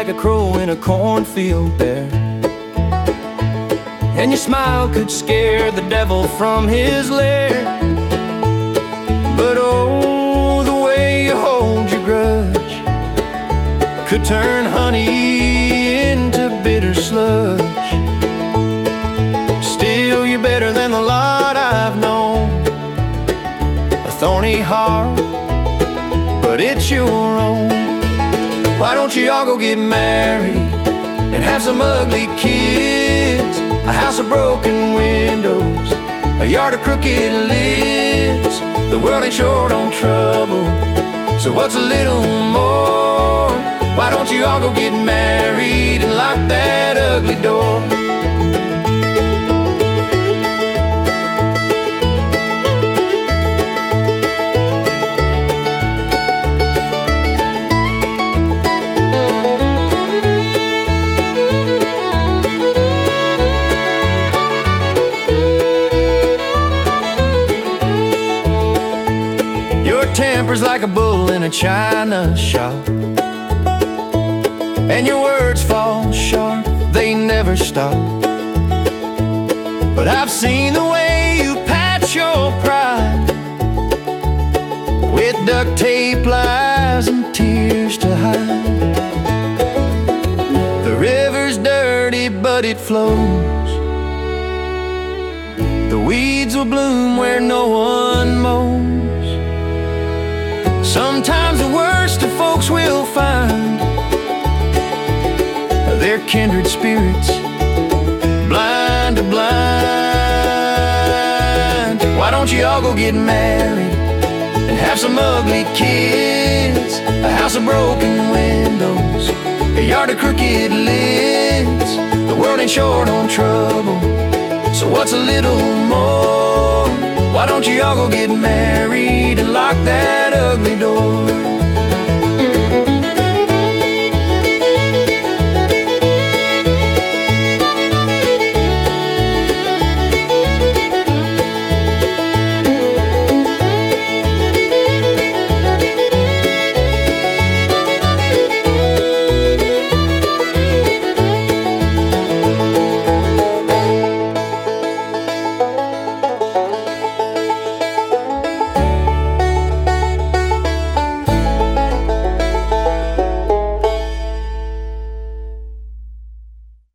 like a crow in a cornfield bare, and your smile could scare the devil from his lair. But oh, the way you hold your grudge could turn honey into bitter sludge. Still, you're better than the lot I've known. A thorny heart, but it's your own. Why don't you all go get married and have some ugly kids? A house of broken windows, a yard of crooked lids. The world ain't short on trouble, so what's a little more? Why don't you all go get married and lock that ugly door? Temper's like a bull in a china shop, and your words fall sharp, they never stop. But I've seen the way you patch your pride with duct tape, lies, and tears to hide. The river's dirty, but it flows. The weeds will bloom where no one mows. Sometimes the worst of folks will find their kindred spirits blind to blind. Why don't you all go get married and have some ugly kids? A house of broken windows, a yard of crooked lids. The world ain't short on trouble, so what's a little more? Why don't you all go get married and lock that ugly door?